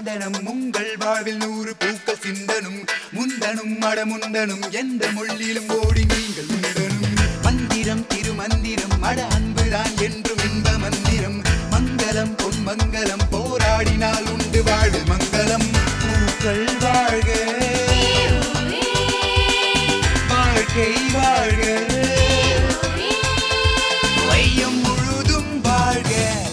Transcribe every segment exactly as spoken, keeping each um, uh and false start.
வந்தனம் உங்கள் வாழ்வில் நூறு பூக்கள் சிந்தனும் முந்தனும் அடமுந்தனும் எந்த மொழியிலும் ஓடி நீங்கள் உண்டனும் மந்திரம் திருமந்திரம் அட அன்புதான் என்றும் இன்ப மந்திரம் மங்களம் பொன் மங்களம் போராடினால் உண்டு வாழ்வு மங்களம் பூக்கள் வாழ்க வாழ்க்கை வாழ்க வையம் முழுதும் வாழ்க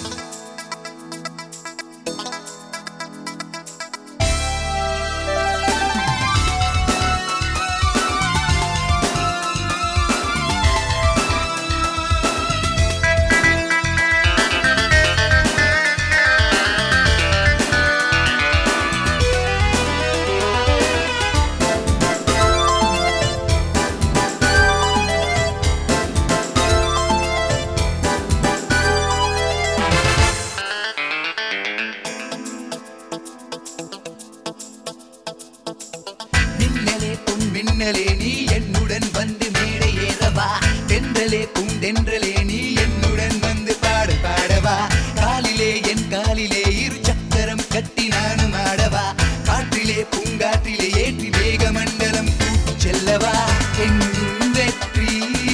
மின்னலே நீ என்னுடன் வந்து மேடை ஏறவா தென்றலே பூந்தென்றலே நீ என்னுடன் வந்து பாட பாடவா காலிலே என் காலிலே இரு சக்கரம் கட்டி நானும் ஆடவா காற்றிலே பூங்காற்றிலே ஏற்றி வேக மண்டலம் கூட்டி செல்லவா எங்கும் வெற்றி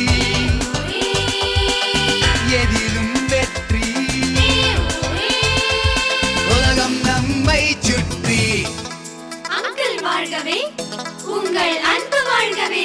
எதிலும் வெற்றி உலகம் நம்மை சுற்றி அங்கிள் வாழ்கவே உங்கள் அன்பு வாழ்கவே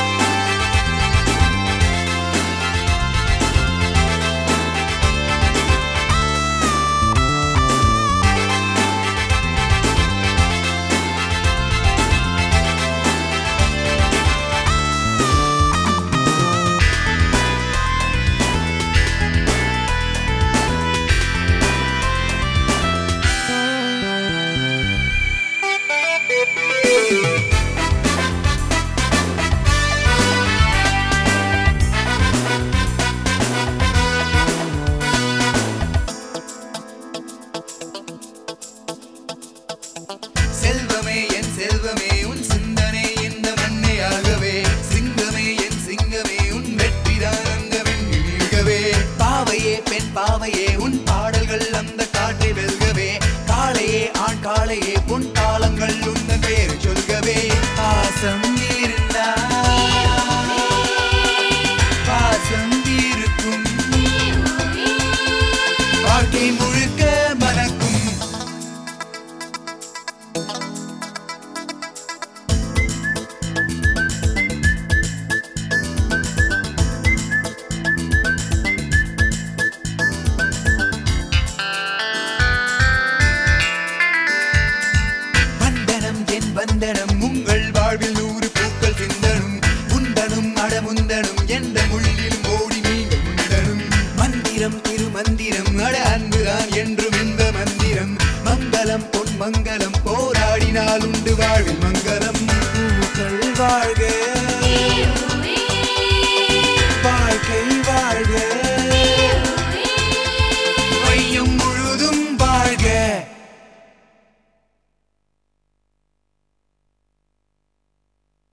செல்வமே என் செல்வமே உன் சிந்தனை இந்த மண்ணையாகவே சிங்கமே என் சிங்கமே உன் வெற்றிதான் அந்த வெண்ணில்கவே பாவையே பெண் பாவையே உன் பாடல்கள் அந்த காட்டை வெல்கவே காளையே ஆண் காளையே பொன் காலங்கள் உந்த பேர் சொல்கவே பாசம் இருந்தா பாசம் இருக்கும் வாழ்க்கை முழுக்க மனக்கும் வந்தனம் உங்கள் வாழ்வில் நூறு பூக்கள் சிந்தனும் முந்தனும் அடமுந்தனும் எந்த மொழியிலும் ஓடி நீங்கள் முந்தனும் மந்திரம் திருமந்திரம் அட அன்புதான் என்றும் இந்த மந்திரம் மங்களம் பொன் மங்களம் போராடினால் உண்டு வாழ்வில் மங்களம் பூக்கள் வாழ்க